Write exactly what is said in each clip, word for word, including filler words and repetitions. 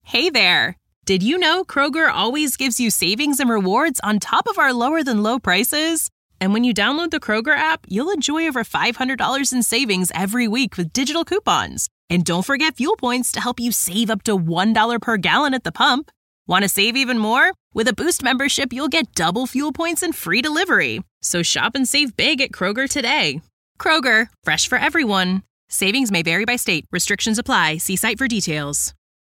Hey there! Did you know Kroger always gives you savings and rewards on top of our lower-than-low prices? And when you download the Kroger app, you'll enjoy over five hundred dollars in savings every week with digital coupons. And don't forget fuel points to help you save up to one dollar per gallon at the pump. Want to save even more? With a Boost membership, you'll get double fuel points and free delivery. So shop and save big at Kroger today. Kroger, fresh for everyone. Savings may vary by state. Restrictions apply. See site for details.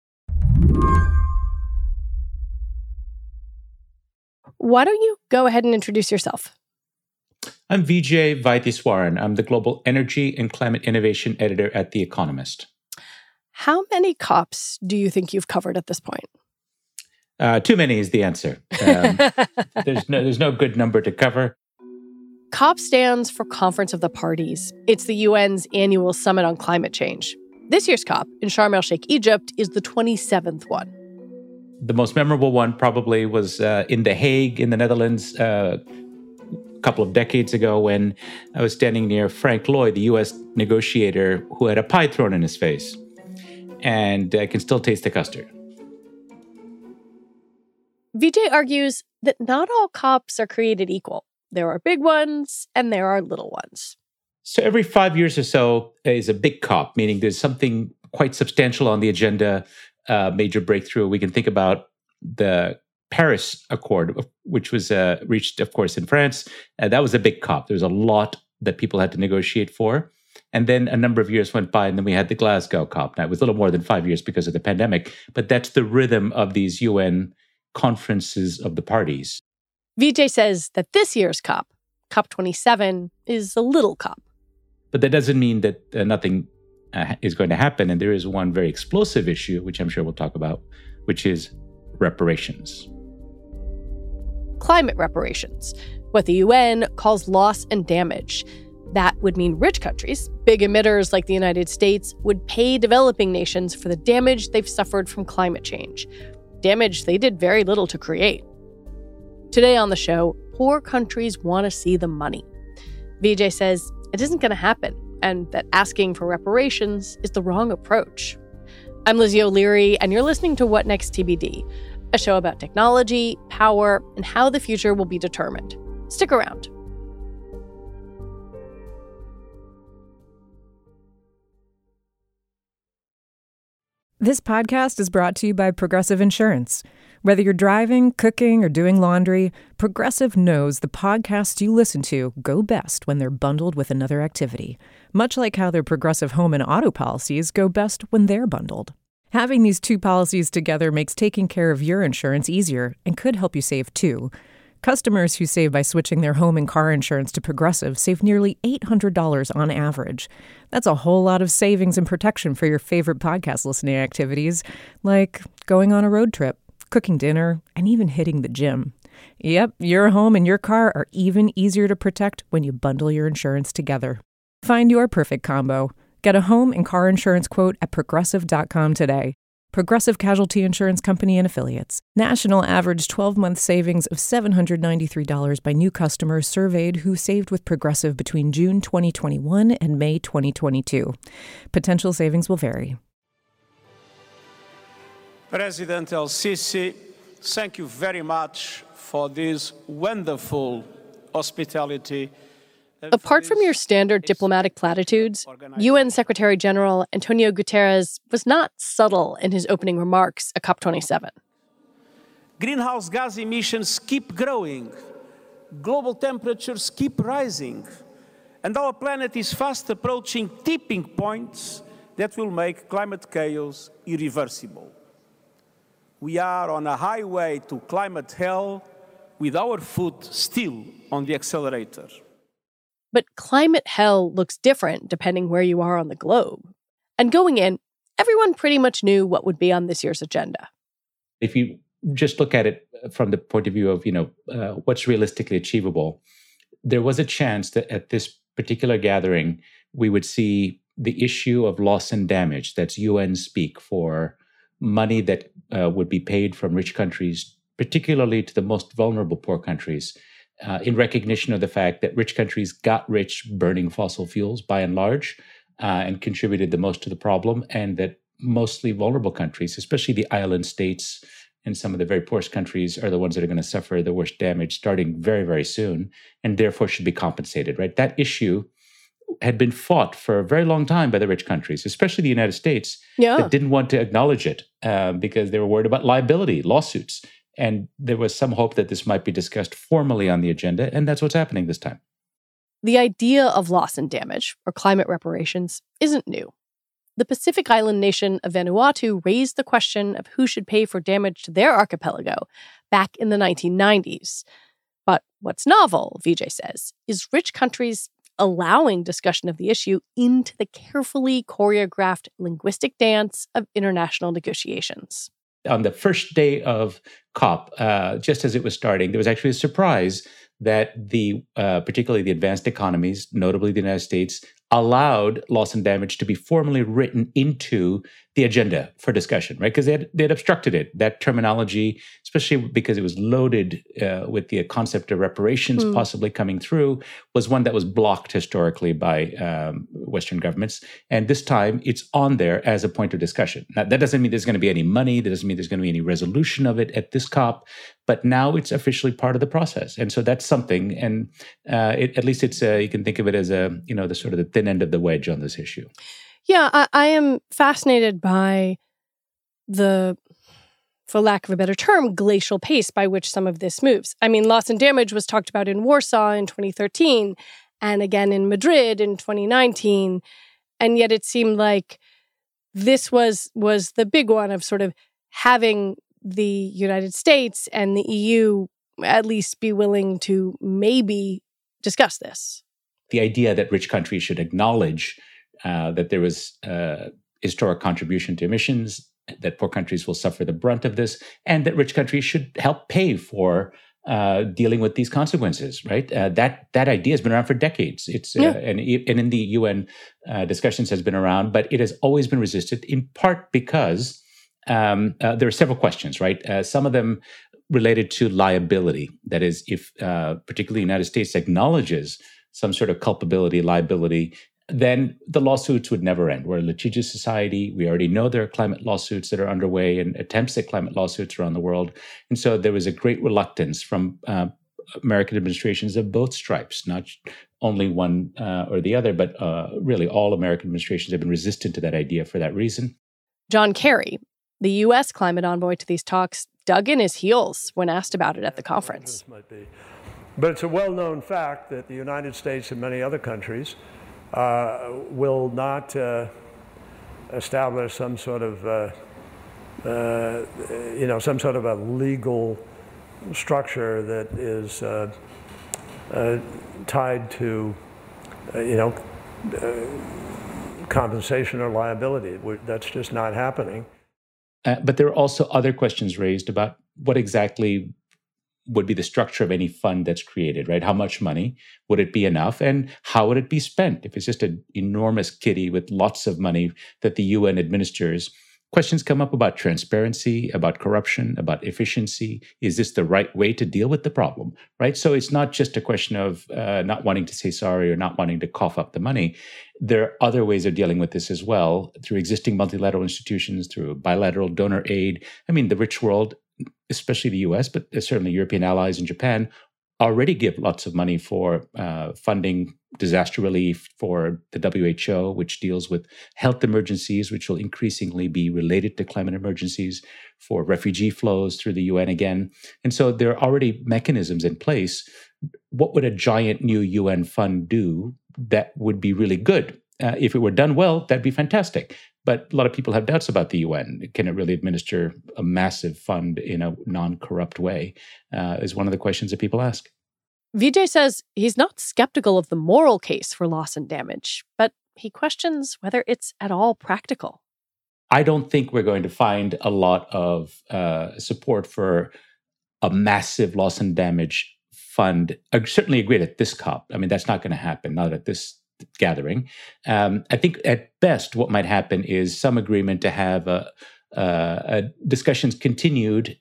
Why don't you go ahead and introduce yourself? I'm Vijay Vaidiswaran. I'm the Global Energy and Climate Innovation Editor at The Economist. How many COPs do you think you've covered at this point? Uh, too many is the answer. Um, there's no there's no good number to cover. COP stands for Conference of the Parties. It's the U N's annual summit on climate change. This year's COP in Sharm el-Sheikh, Egypt, is the twenty-seventh one. The most memorable one probably was uh, in The Hague in the Netherlands uh, a couple of decades ago when I was standing near Frank Lloyd, the U S negotiator, who had a pie thrown in his face. And I can still taste the custard. Vijay argues that not all COPs are created equal. There are big ones and there are little ones. So every five years or so is a big COP, meaning there's something quite substantial on the agenda, uh, major breakthrough. We can think about the Paris Accord, which was uh, reached, of course, in France. Uh, that was a big COP. There was a lot that people had to negotiate for. And then a number of years went by, and then we had the Glasgow COP. Now, it was a little more than five years because of the pandemic, but that's the rhythm of these U N conferences of the parties. Vijay says that this year's COP, COP twenty-seven, is a little COP. But that doesn't mean that uh, nothing uh, is going to happen. And there is one very explosive issue, which I'm sure we'll talk about, which is reparations. Climate reparations, what the U N calls loss and damage. That would mean rich countries, big emitters like the United States, would pay developing nations for the damage they've suffered from climate change. Damage they did very little to create. Today on the show, poor countries want to see the money. Vijay says it isn't going to happen, and that asking for reparations is the wrong approach. I'm Lizzie O'Leary, and you're listening to What Next T B D, a show about technology, power, and how the future will be determined. Stick around. This podcast is brought to you by Progressive Insurance. Whether you're driving, cooking, or doing laundry, Progressive knows the podcasts you listen to go best when they're bundled with another activity, much like how their Progressive home and auto policies go best when they're bundled. Having these two policies together makes taking care of your insurance easier and could help you save too. Customers who save by switching their home and car insurance to Progressive save nearly eight hundred dollars on average. That's a whole lot of savings and protection for your favorite podcast listening activities, like going on a road trip, cooking dinner, and even hitting the gym. Yep, your home and your car are even easier to protect when you bundle your insurance together. Find your perfect combo. Get a home and car insurance quote at progressive dot com today. Progressive Casualty Insurance Company and Affiliates. National average twelve-month savings of seven hundred ninety-three dollars by new customers surveyed who saved with Progressive between June twenty twenty-one and May twenty twenty-two. Potential savings will vary. President El-Sisi, thank you very much for this wonderful hospitality. Apart from your standard diplomatic platitudes, U N Secretary General Antonio Guterres was not subtle in his opening remarks at COP twenty-seven. Greenhouse gas emissions keep growing, global temperatures keep rising, and our planet is fast approaching tipping points that will make climate chaos irreversible. We are on a highway to climate hell with our foot still on the accelerator. But climate hell looks different depending where you are on the globe. And going in, everyone pretty much knew what would be on this year's agenda. If you just look at it from the point of view of, you know, uh, what's realistically achievable, there was a chance that at this particular gathering, we would see the issue of loss and damage, that's U N speak for money that uh, would be paid from rich countries, particularly to the most vulnerable poor countries, Uh, in recognition of the fact that rich countries got rich burning fossil fuels by and large uh, and contributed the most to the problem, and that mostly vulnerable countries, especially the island states and some of the very poorest countries are the ones that are going to suffer the worst damage starting very, very soon, and therefore should be compensated, right? That issue had been fought for a very long time by the rich countries, especially the United States, yeah. that didn't want to acknowledge it uh, because they were worried about liability, lawsuits. And there was some hope that this might be discussed formally on the agenda, and that's what's happening this time. The idea of loss and damage, or climate reparations, isn't new. The Pacific island nation of Vanuatu raised the question of who should pay for damage to their archipelago back in the nineteen nineties. But what's novel, Vijay says, is rich countries allowing discussion of the issue into the carefully choreographed linguistic dance of international negotiations. On the first day of COP, uh, just as it was starting, there was actually a surprise that the, uh, particularly the advanced economies, notably the United States, allowed loss and damage to be formally written into the agenda for discussion, right? Because they had, they had obstructed it. That terminology, especially because it was loaded uh, with the concept of reparations mm. possibly coming through, was one that was blocked historically by um, Western governments. And this time, it's on there as a point of discussion. Now, that doesn't mean there's going to be any money. That doesn't mean there's going to be any resolution of it at this COP. But now it's officially part of the process. And so that's something. And uh, it, at least it's, uh, you can think of it as a, you know, the sort of the thin end of the wedge on this issue. Yeah, I, I am fascinated by the, for lack of a better term, glacial pace by which some of this moves. I mean, loss and damage was talked about in Warsaw in twenty thirteen and again in Madrid in twenty nineteen. And yet it seemed like this was was the big one of sort of having the United States and the E U at least be willing to maybe discuss this. The idea that rich countries should acknowledge uh, that there was uh, historic contribution to emissions, that poor countries will suffer the brunt of this, and that rich countries should help pay for uh, dealing with these consequences, right? Uh, that that idea has been around for decades. It's uh, yeah. and, and in the U N uh, discussions has been around, but it has always been resisted, in part because um, uh, there are several questions, right? Uh, some of them related to liability. That is, if uh, particularly the United States acknowledges some sort of culpability, liability, then the lawsuits would never end. We're a litigious society. We already know there are climate lawsuits that are underway and attempts at climate lawsuits around the world. And so there was a great reluctance from uh, American administrations of both stripes, not only one uh, or the other, but uh, really all American administrations have been resistant to that idea for that reason. John Kerry, the U S climate envoy to these talks, dug in his heels when asked about it at the conference. But it's a well-known fact that the United States and many other countries uh, will not uh, establish some sort of, uh, uh, you know, some sort of a legal structure that is uh, uh, tied to, uh, you know, uh, compensation or liability. That's just not happening. Uh, but there are also other questions raised about what exactly would be the structure of any fund that's created, right? How much money? Would it be enough? And how would it be spent? If it's just an enormous kitty with lots of money that the U N administers, questions come up about transparency, about corruption, about efficiency. Is this the right way to deal with the problem, right? So it's not just a question of uh, not wanting to say sorry or not wanting to cough up the money. There are other ways of dealing with this as well, through existing multilateral institutions, through bilateral donor aid. I mean, the rich world, especially the U S, but certainly European allies and Japan, already give lots of money for uh, funding disaster relief, for the W H O, which deals with health emergencies, which will increasingly be related to climate emergencies, for refugee flows through the U N again. And so there are already mechanisms in place. What would a giant new U N fund do that would be really good? Uh, if it were done well, that'd be fantastic. But a lot of people have doubts about the U N. Can it really administer a massive fund in a non-corrupt way? Uh, is one of the questions that people ask. Vijay says he's not skeptical of the moral case for loss and damage, but he questions whether it's at all practical. I don't think we're going to find a lot of uh, support for a massive loss and damage fund. I certainly agree at this COP. I mean, that's not going to happen, not at this gathering. Um, I think at best what might happen is some agreement to have a, a, a discussions continued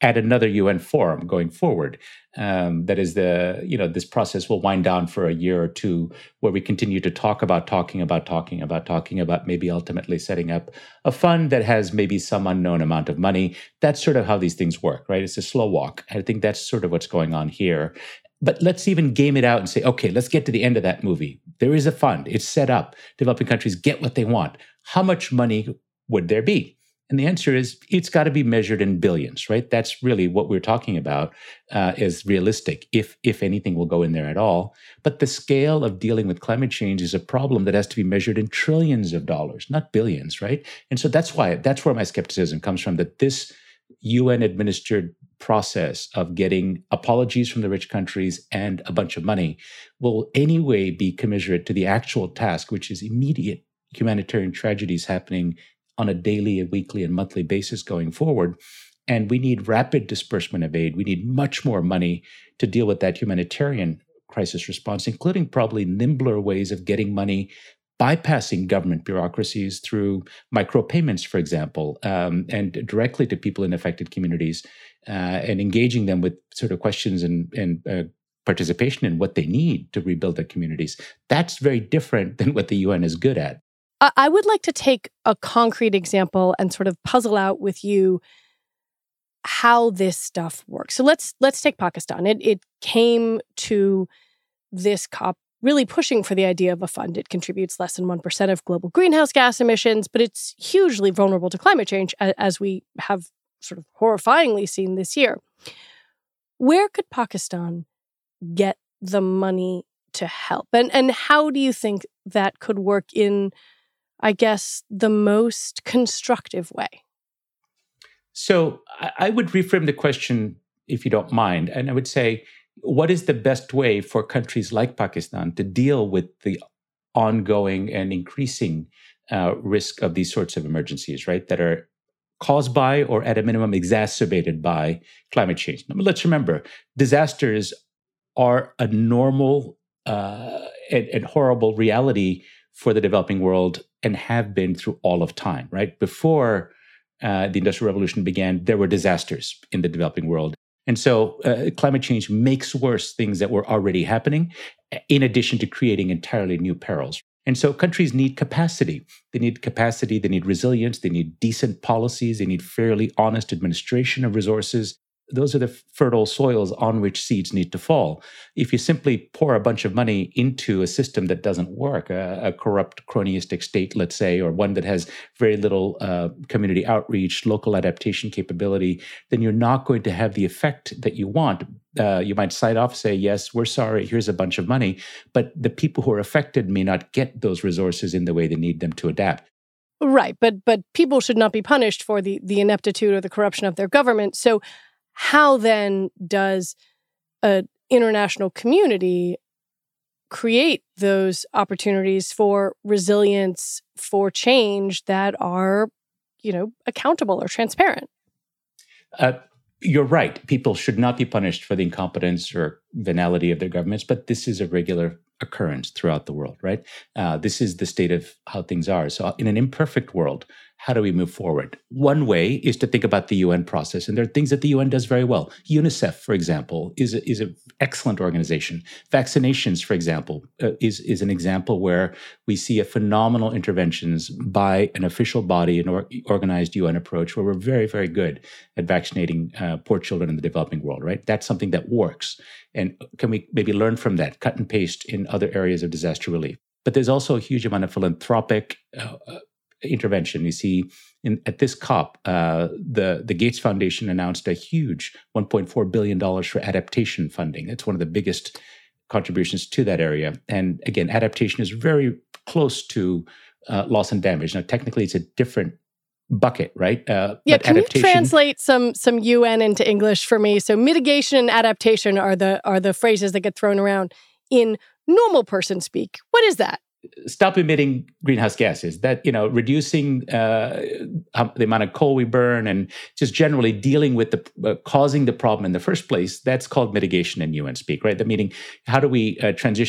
at another U N forum going forward. Um, that is the, you know, this process will wind down for a year or two where we continue to talk about talking about talking about talking about maybe ultimately setting up a fund that has maybe some unknown amount of money. That's sort of how these things work, right? It's a slow walk. I think that's sort of what's going on here. But let's even game it out and say, okay, let's get to the end of that movie. There is a fund. It's set up. Developing countries get what they want. How much money would there be? And the answer is it's got to be measured in billions, right? That's really what we're talking about uh, is realistic, if if anything will go in there at all. But the scale of dealing with climate change is a problem that has to be measured in trillions of dollars, not billions, right? And so that's why, that's where my skepticism comes from, that this U N-administered process of getting apologies from the rich countries and a bunch of money will anyway be commensurate to the actual task, which is immediate humanitarian tragedies happening on a daily, weekly, and monthly basis going forward. And we need rapid disbursement of aid. We need much more money to deal with that humanitarian crisis response, including probably nimbler ways of getting money, bypassing government bureaucracies through micropayments, for example, um, and directly to people in affected communities, uh, and engaging them with sort of questions and, and uh, participation in what they need to rebuild their communities. That's very different than what the U N is good at. I would like to take a concrete example and sort of puzzle out with you how this stuff works. So let's let's take Pakistan. It it came to this COP really pushing for the idea of a fund. It contributes less than one percent of global greenhouse gas emissions, but it's hugely vulnerable to climate change, as we have sort of horrifyingly seen this year. Where could Pakistan get the money to help? And and how do you think that could work in, I guess, the most constructive way? So I would reframe the question, if you don't mind, and I would say, what is the best way for countries like Pakistan to deal with the ongoing and increasing uh, risk of these sorts of emergencies, right, that are caused by or at a minimum exacerbated by climate change? Now, let's remember, disasters are a normal uh, and, and horrible reality for the developing world and have been through all of time, right? Before uh, the Industrial Revolution began, there were disasters in the developing world. And so uh, climate change makes worse things that were already happening, in addition to creating entirely new perils. And so countries need capacity. They need capacity, they need resilience, they need decent policies, they need fairly honest administration of resources. Those are the fertile soils on which seeds need to fall. If you simply pour a bunch of money into a system that doesn't work, a, a corrupt, cronyistic state, let's say, or one that has very little uh, community outreach, local adaptation capability, then you're not going to have the effect that you want. Uh, you might sign off, say, yes, we're sorry, here's a bunch of money, but the people who are affected may not get those resources in the way they need them to adapt. Right, but but people should not be punished for the, the ineptitude or the corruption of their government. So how then does an international community create those opportunities for resilience, for change that are, you know, accountable or transparent? Uh, you're right. People should not be punished for the incompetence or venality of their governments, but this is a regular occurrence throughout the world, right? Uh, this is the state of how things are. So in an imperfect world, how do we move forward? One way is to think about the U N process, and there are things that the U N does very well. UNICEF, for example, is a, is an excellent organization. Vaccinations, for example, uh, is, is an example where we see a phenomenal interventions by an official body, an or, organized U N approach, where we're very, very good at vaccinating uh, poor children in the developing world, right? That's something that works. And can we maybe learn from that, cut and paste in other areas of disaster relief? But there's also a huge amount of philanthropic uh, intervention. You see, in, at this COP, uh, the, the Gates Foundation announced a huge one point four billion dollars for adaptation funding. It's one of the biggest contributions to that area. And again, adaptation is very close to uh, loss and damage. Now, technically, it's a different bucket, right? Uh, yeah, but can adaptation, you translate some some U N into English for me? So mitigation and adaptation are the are the phrases that get thrown around in normal person speak. What is that? Stop emitting greenhouse gases, that, you know, reducing uh, the amount of coal we burn and just generally dealing with the uh, causing the problem in the first place. That's called mitigation in U N speak, right? The meaning, how do we uh, transition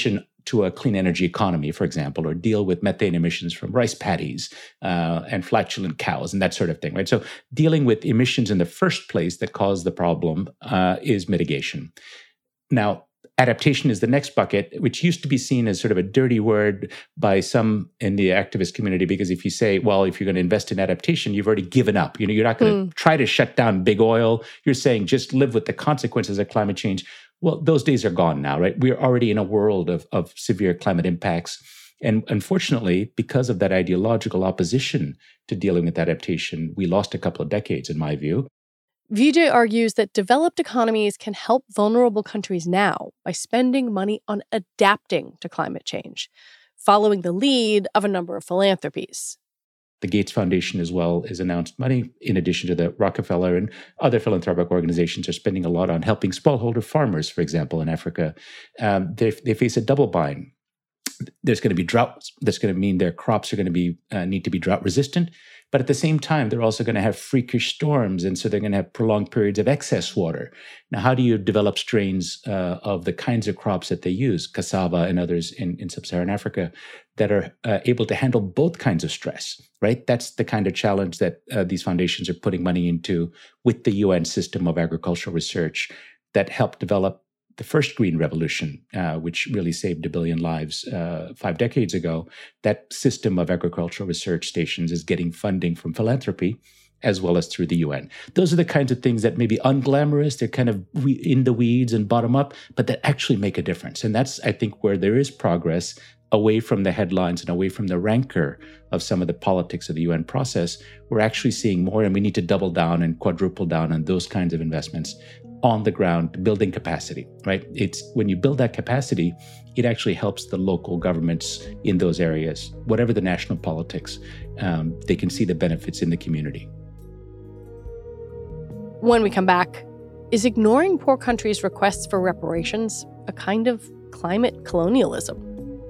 to a clean energy economy, for example, or deal with methane emissions from rice paddies uh, and flatulent cows and that sort of thing, right? So dealing with emissions in the first place that cause the problem uh, is mitigation. Now, adaptation is the next bucket, which used to be seen as sort of a dirty word by some in the activist community, because if you say, well, if you're going to invest in adaptation, you've already given up. You know, you're not going to mm. try to shut down big oil. You're saying just live with the consequences of climate change. Well, those days are gone now, right? We're already in a world of, of severe climate impacts. And unfortunately, because of that ideological opposition to dealing with adaptation, we lost a couple of decades, in my view. Vijay argues that developed economies can help vulnerable countries now by spending money on adapting to climate change, following the lead of a number of philanthropies. The Gates Foundation as well has announced money, in addition to the Rockefeller and other philanthropic organizations are spending a lot on helping smallholder farmers, for example, in Africa. Um, they, they face a double bind. There's going to be droughts. That's going to mean their crops are going to be uh, need to be drought resistant. But at the same time, they're also going to have freakish storms. And so they're going to have prolonged periods of excess water. Now, how do you develop strains uh, of the kinds of crops that they use, cassava and others in, in sub-Saharan Africa, that are uh, able to handle both kinds of stress, right? That's the kind of challenge that uh, these foundations are putting money into with the U N system of agricultural research that helped develop the first green revolution, uh, which really saved a billion lives uh, five decades ago. That system of agricultural research stations is getting funding from philanthropy as well as through the U N. Those are the kinds of things that may be unglamorous, they're kind of in the weeds and bottom up, but that actually make a difference. And that's, I think, where there is progress away from the headlines and away from the rancor of some of the politics of the U N process. We're actually seeing more, and we need to double down and quadruple down on those kinds of investments on the ground, building capacity, right? It's when you build that capacity, it actually helps the local governments in those areas, whatever the national politics, um, they can see the benefits in the community. When we come back, is ignoring poor countries' requests for reparations a kind of climate colonialism?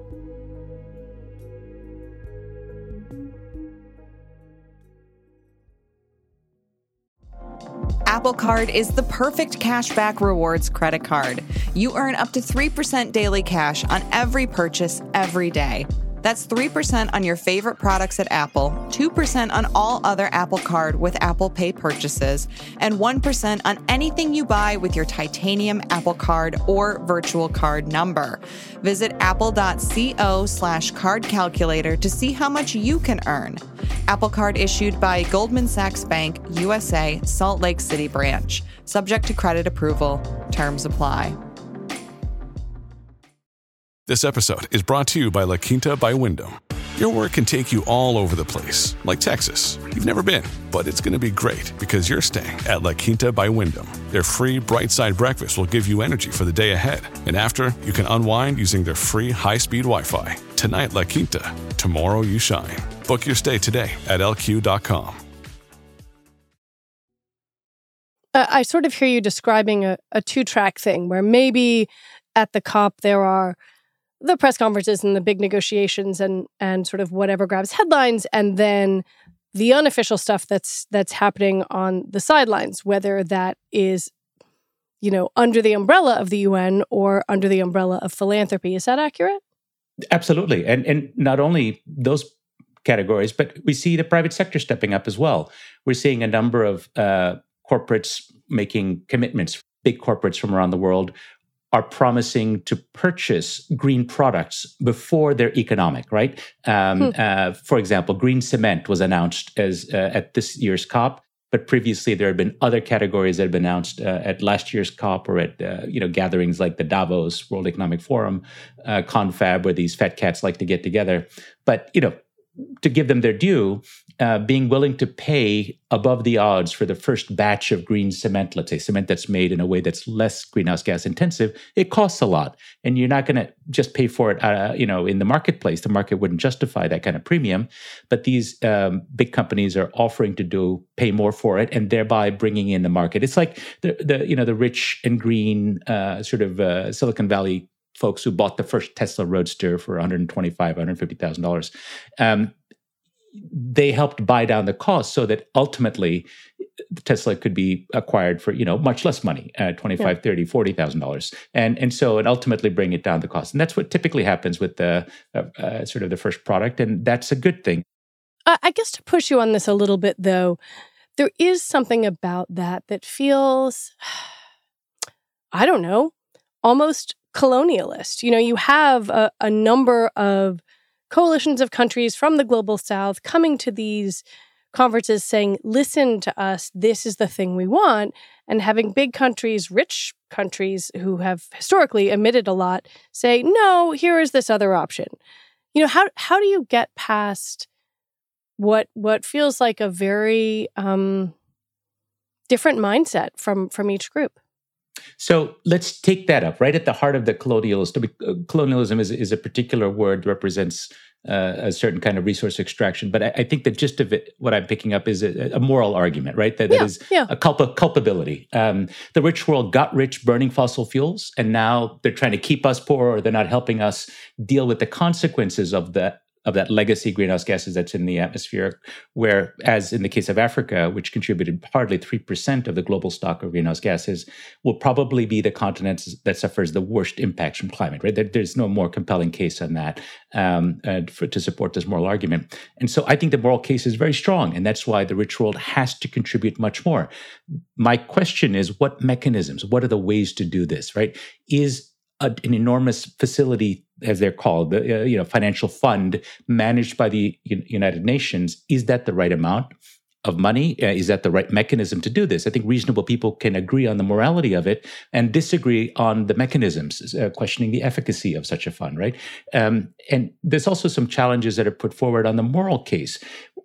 Apple Card is the perfect cashback rewards credit card. You earn up to three percent daily cash on every purchase every day. That's three percent on your favorite products at Apple, two percent on all other Apple Card with Apple Pay purchases, and one percent on anything you buy with your titanium Apple Card or virtual card number. Visit apple.co slash card calculator to see how much you can earn. Apple Card issued by Goldman Sachs Bank, U S A, Salt Lake City branch. Subject to credit approval. Terms apply. This episode is brought to you by La Quinta by Wyndham. Your work can take you all over the place, like Texas. You've never been, but it's going to be great because you're staying at La Quinta by Wyndham. Their free Bright Side breakfast will give you energy for the day ahead. And after, you can unwind using their free high-speed Wi-Fi. Tonight, La Quinta. Tomorrow, you shine. Book your stay today at L Q dot com. Uh, I sort of hear you describing a, a two-track thing where maybe at the COP there are the press conferences and the big negotiations and and sort of whatever grabs headlines, and then the unofficial stuff that's that's happening on the sidelines, whether that is, you know, under the umbrella of the U N or under the umbrella of philanthropy. Is that accurate? Absolutely. And and not only those categories, but we see the private sector stepping up as well. We're seeing a number of uh, corporates making commitments, big corporates from around the world are promising to purchase green products before they're economic, right? Um, hmm. uh, for example, green cement was announced as uh, at this year's COP, but previously there had been other categories that had been announced uh, at last year's COP or at uh, you know gatherings like the Davos World Economic Forum, uh, Confab, where these fat cats like to get together. But you know, to give them their due, uh, being willing to pay above the odds for the first batch of green cement, let's say cement that's made in a way that's less greenhouse gas intensive, it costs a lot. And you're not going to just pay for it uh, you know, in the marketplace. The market wouldn't justify that kind of premium. But these um, big companies are offering to do pay more for it and thereby bringing in the market. It's like the, the you know the rich and green uh, sort of uh, Silicon Valley folks who bought the first Tesla Roadster for one hundred twenty-five thousand dollars, one hundred fifty thousand dollars. Um, they helped buy down the cost so that ultimately Tesla could be acquired for, you know, much less money, uh, twenty-five, yeah. thirty, forty thousand dollars. And and so and ultimately bring it down the cost. And that's what typically happens with the uh, uh, sort of the first product. And that's a good thing. Uh, I guess to push you on this a little bit, though, there is something about that that feels, I don't know, almost colonialist. You know, you have a, a number of coalitions of countries from the global south coming to these conferences saying, listen to us, this is the thing we want. And having big countries, rich countries who have historically emitted a lot, say, no, here is this other option. You know, how how do you get past what what feels like a very um, different mindset from, from each group? So let's take that up right at the heart of the colonialism. Colonialism is, is a particular word that represents uh, a certain kind of resource extraction. But I, I think the gist of it, what I'm picking up, is a, a moral argument, right? That, yeah, that is yeah. a culpa, culpability. Um, the rich world got rich burning fossil fuels, and now they're trying to keep us poor, or they're not helping us deal with the consequences of the of that legacy greenhouse gases that's in the atmosphere, where, as in the case of Africa, which contributed hardly three percent of the global stock of greenhouse gases, will probably be the continent that suffers the worst impacts from climate, right? There, there's no more compelling case on that um, uh, for, to support this moral argument. And so I think the moral case is very strong, and that's why the rich world has to contribute much more. My question is, what mechanisms, what are the ways to do this, right? Is a, an enormous facility, as they're called, the uh, you know financial fund managed by the U- United Nations, is that the right amount of money? Uh, is that the right mechanism to do this? I think reasonable people can agree on the morality of it and disagree on the mechanisms, uh, questioning the efficacy of such a fund, right? Um, and there's also some challenges that are put forward on the moral case.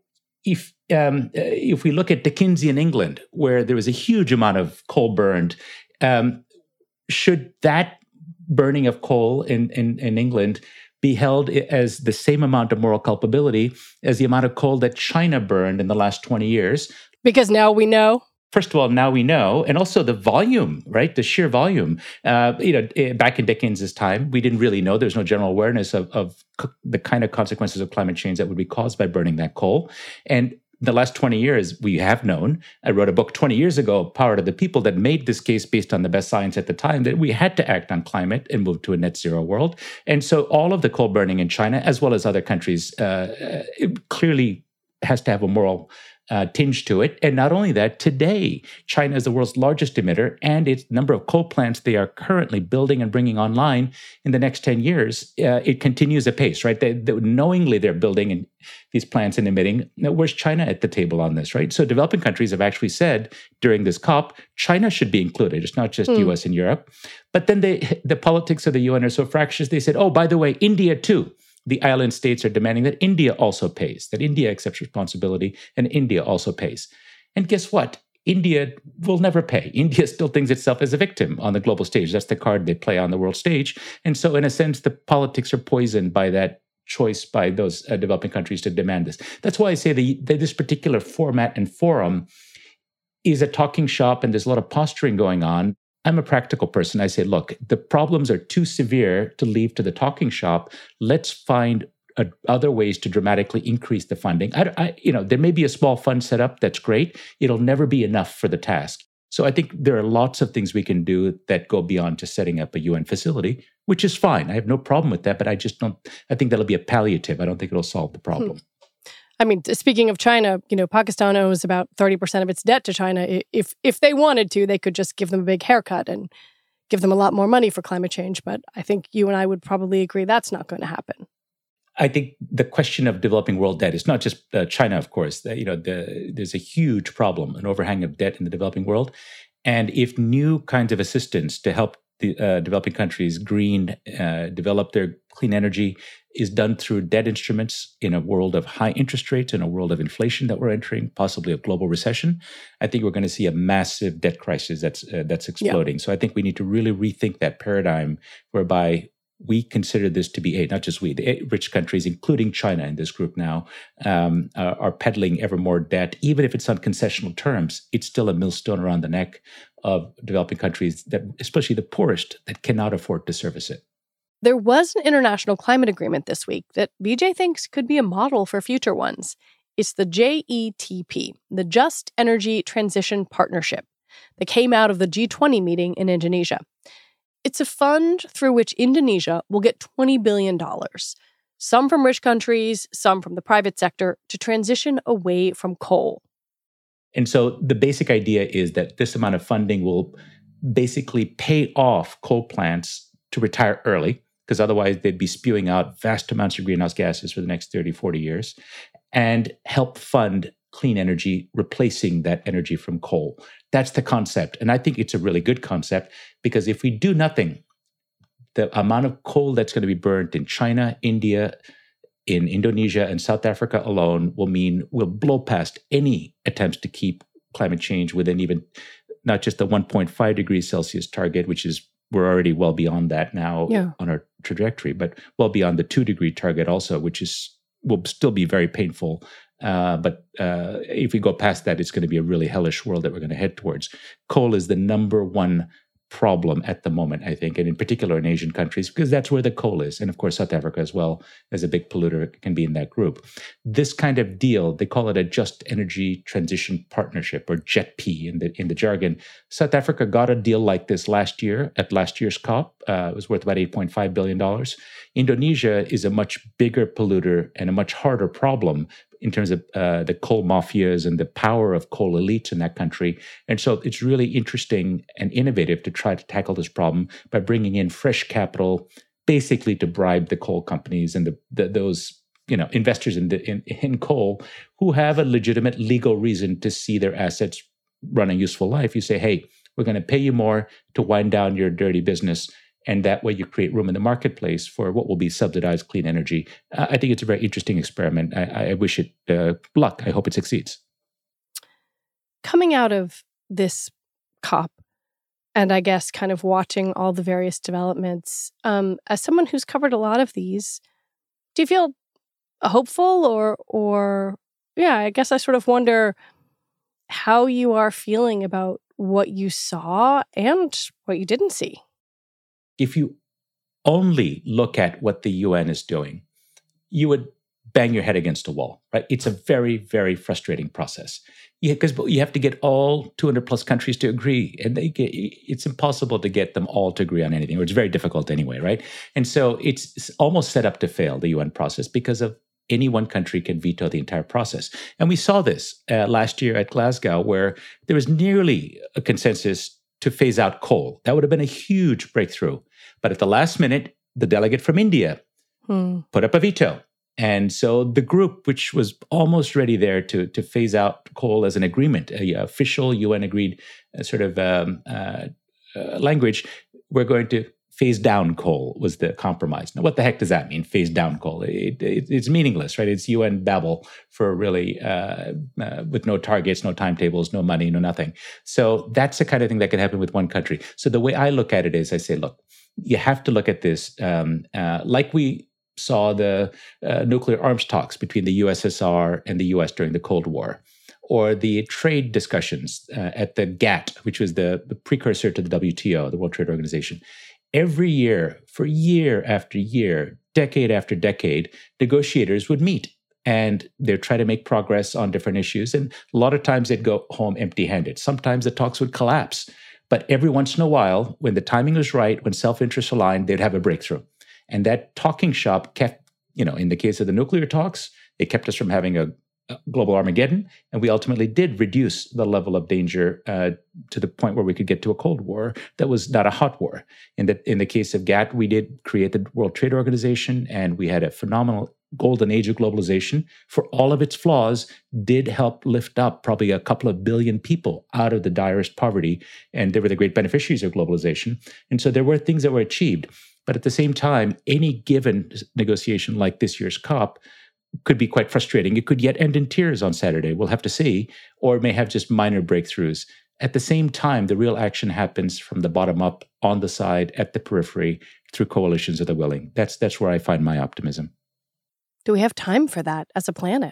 If um, if we look at Dickensian England, where there was a huge amount of coal burned, um, should that burning of coal in, in, in England be held as the same amount of moral culpability as the amount of coal that China burned in the last twenty years? Because now we know. First of all, now we know, and also the volume, right? The sheer volume. Uh, you know, back in Dickens's time, we didn't really know. There's no general awareness of, of the kind of consequences of climate change that would be caused by burning that coal. And the last twenty years, we have known. I wrote a book twenty years ago, Power to the People, that made this case based on the best science at the time, that we had to act on climate and move to a net zero world. And so all of the coal burning in China, as well as other countries, uh, it clearly has to have a moral Uh, tinge to it. And not only that, today, China is the world's largest emitter, and its number of coal plants they are currently building and bringing online in the next ten years, uh, it continues apace, right? They, they, knowingly, they're building in these plants and emitting. Now, where's China at the table on this, right? So developing countries have actually said during this COP, China should be included. It's not just mm. U S and Europe. But then they, the politics of the U N are so fractious, they said, oh, by the way, India too. The island states are demanding that India also pays, that India accepts responsibility and India also pays. And guess what? India will never pay. India still thinks itself as a victim on the global stage. That's the card they play on the world stage. And so in a sense, the politics are poisoned by that choice by those uh, developing countries to demand this. That's why I say the, the, this particular format and forum is a talking shop, and there's a lot of posturing going on. I'm a practical person. I say, look, the problems are too severe to leave to the talking shop. Let's find uh, other ways to dramatically increase the funding. I, I, you know, there may be a small fund set up. That's great. It'll never be enough for the task. So I think there are lots of things we can do that go beyond just setting up a U N facility, which is fine. I have no problem with that, but I just don't, I think that'll be a palliative. I don't think it'll solve the problem. Hmm. I mean, speaking of China, you know, Pakistan owes about thirty percent of its debt to China. If if they wanted to, they could just give them a big haircut and give them a lot more money for climate change. But I think you and I would probably agree that's not going to happen. I think the question of developing world debt is not just uh, China, of course. The, you know, the, there's a huge problem, an overhang of debt in the developing world. And if new kinds of assistance to help the uh, developing countries green, uh, develop their clean energy is done through debt instruments in a world of high interest rates, in a world of inflation that we're entering, possibly a global recession, I think we're going to see a massive debt crisis that's uh, that's exploding. Yeah. So I think we need to really rethink that paradigm whereby we consider this to be a, not just we, the rich countries, including China in this group now, um, uh, are peddling ever more debt. Even if it's on concessional terms, it's still a millstone around the neck of developing countries, that, especially the poorest, that cannot afford to service it. There was an international climate agreement this week that V J thinks could be a model for future ones. It's the J E T P, the Just Energy Transition Partnership, that came out of the G twenty meeting in Indonesia. It's a fund through which Indonesia will get twenty billion dollars, some from rich countries, some from the private sector, to transition away from coal. And so the basic idea is that this amount of funding will basically pay off coal plants to retire early, because otherwise they'd be spewing out vast amounts of greenhouse gases for the next thirty, forty years, and help fund clean energy, replacing that energy from coal. That's the concept. And I think it's a really good concept, because if we do nothing, the amount of coal that's going to be burnt in China, India, in Indonesia, and South Africa alone will mean we'll blow past any attempts to keep climate change within even not just the one point five degrees Celsius target, which is we're already well beyond that now yeah. on our trajectory, but well beyond the two degree target also, which is will still be very painful. Uh, but uh, if we go past that, it's going to be a really hellish world that we're going to head towards. Coal is the number one problem at the moment, I think, and in particular in Asian countries, because that's where the coal is. And of course, South Africa as well, as a big polluter, can be in that group. This kind of deal, they call it a Just Energy Transition Partnership, or J E T P in the in the jargon. South Africa got a deal like this last year at last year's COP. Uh, it was worth about eight point five billion dollars. Indonesia is a much bigger polluter and a much harder problem in terms of uh, the coal mafias and the power of coal elites in that country. And so it's really interesting and innovative to try to tackle this problem by bringing in fresh capital, basically to bribe the coal companies and the, the, those you know investors in, the, in, in coal who have a legitimate legal reason to see their assets run a useful life. You say, hey, we're going to pay you more to wind down your dirty business. And that way you create room in the marketplace for what will be subsidized clean energy. Uh, I think it's a very interesting experiment. I, I wish it uh, luck. I hope it succeeds. Coming out of this COP, and I guess kind of watching all the various developments, um, as someone who's covered a lot of these, do you feel hopeful or, or yeah, I guess I sort of wonder how you are feeling about what you saw and what you didn't see? If you only look at what the U N is doing, you would bang your head against a wall, right? It's a very, very frustrating process. Because yeah, you have to get all two hundred plus countries to agree, and they get, it's impossible to get them all to agree on anything, or it's very difficult anyway, right? And so it's almost set up to fail, the U N process, because of any one country can veto the entire process. And we saw this uh, last year at Glasgow, where there was nearly a consensus to phase out coal. That would have been a huge breakthrough. But at the last minute, the delegate from India hmm. put up a veto. And so the group, which was almost ready there to, to phase out coal as an agreement, a, a official U N agreed uh, sort of um, uh, uh, language, we're going to phase down coal was the compromise. Now, what the heck does that mean, phase down coal? It, it, it's meaningless, right? It's U N babble for really, uh, uh, with no targets, no timetables, no money, no nothing. So that's the kind of thing that can happen with one country. So the way I look at it is I say, look, you have to look at this um, uh, like we saw the uh, nuclear arms talks between the U S S R and the U S during the Cold War, or the trade discussions uh, at the G A T T, which was the, the precursor to the W T O, the World Trade Organization. Every year, for year after year, decade after decade, negotiators would meet and they'd try to make progress on different issues. And a lot of times they'd go home empty-handed. Sometimes the talks would collapse. But every once in a while, when the timing was right, when self-interest aligned, they'd have a breakthrough. And that talking shop kept, you know, in the case of the nuclear talks, it kept us from having a, a global Armageddon. And we ultimately did reduce the level of danger uh, to the point where we could get to a Cold War that was not a hot war. In the, in the case of G A T T, we did create the World Trade Organization, and we had a phenomenal golden age of globalization. For all of its flaws, did help lift up probably a couple of billion people out of the direst poverty. And they were the great beneficiaries of globalization. And so there were things that were achieved. But at the same time, any given negotiation like this year's COP could be quite frustrating. It could yet end in tears on Saturday. We'll have to see. Or it may have just minor breakthroughs. At the same time, the real action happens from the bottom up, on the side, at the periphery, through coalitions of the willing. That's, that's where I find my optimism. Do we have time for that as a planet?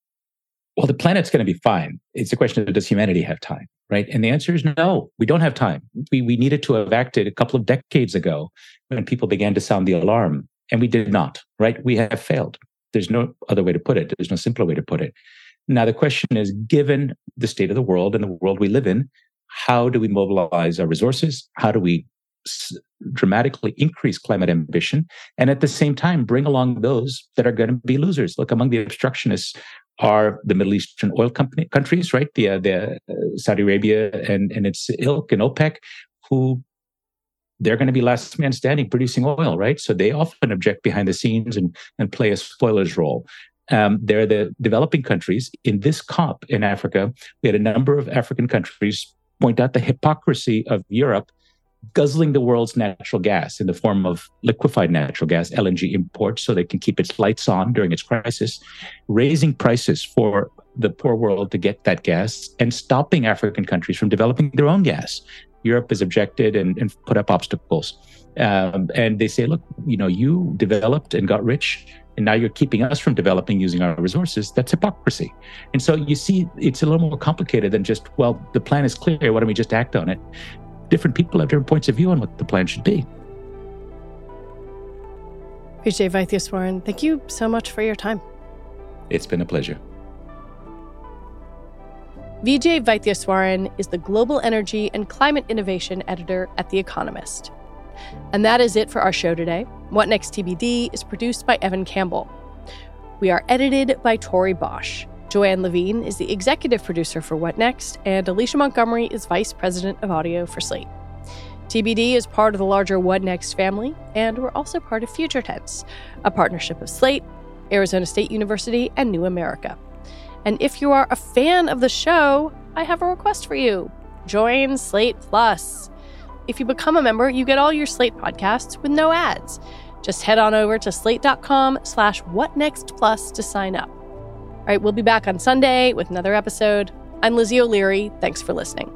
Well, the planet's going to be fine. It's a question of, does humanity have time, right? And the answer is no, we don't have time. We, we needed to have acted a couple of decades ago when people began to sound the alarm, and we did not, right? We have failed. There's no other way to put it. There's no simpler way to put it. Now, the question is, given the state of the world and the world we live in, how do we mobilize our resources? How do we s- dramatically increase climate ambition? And at the same time, bring along those that are going to be losers. Look, among the obstructionists are the Middle Eastern oil company, countries, right? The, uh, the uh, Saudi Arabia and, and its ilk and OPEC, who they're going to be last man standing producing oil, right? So they often object behind the scenes and, and play a spoiler's role. Um, they're the developing countries. In this COP in Africa, we had a number of African countries point out the hypocrisy of Europe guzzling the world's natural gas in the form of liquefied natural gas, L N G imports, so they can keep its lights on during its crisis, raising prices for the poor world to get that gas, and stopping African countries from developing their own gas. Europe has objected and, and put up obstacles. Um, and they say, look, you know, you developed and got rich, and now you're keeping us from developing using our resources. That's hypocrisy. And so you see, it's a little more complicated than just, well, the plan is clear. Why don't we just act on it? Different people have different points of view on what the plan should be. Vijay Vaidhyaswaran, thank you so much for your time. It's been a pleasure. Vijay Vaidhyaswaran is the Global Energy and Climate Innovation Editor at The Economist. And that is it for our show today. What Next T B D is produced by Evan Campbell. We are edited by Tori Bosch. Joanne Levine is the executive producer for What Next, and Alicia Montgomery is vice president of audio for Slate. T B D is part of the larger What Next family, and we're also part of Future Tense, a partnership of Slate, Arizona State University, and New America. And if you are a fan of the show, I have a request for you. Join Slate Plus. If you become a member, you get all your Slate podcasts with no ads. Just head on over to slate.com slash whatnextplus to sign up. All right, we'll be back on Sunday with another episode. I'm Lizzie O'Leary. Thanks for listening.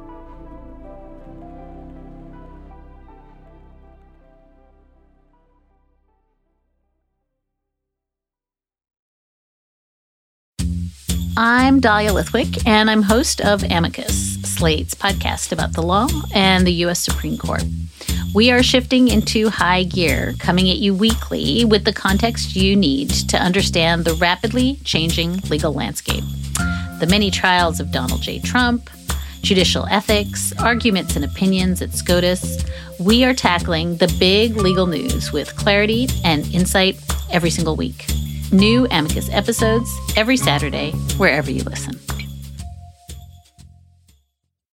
I'm Dahlia Lithwick, and I'm host of Amicus, Slate's podcast about the law and the U S Supreme Court. We are shifting into high gear, coming at you weekly with the context you need to understand the rapidly changing legal landscape. The many trials of Donald J. Trump, judicial ethics, arguments and opinions at SCOTUS. We are tackling the big legal news with clarity and insight every single week. New Amicus episodes every Saturday, wherever you listen.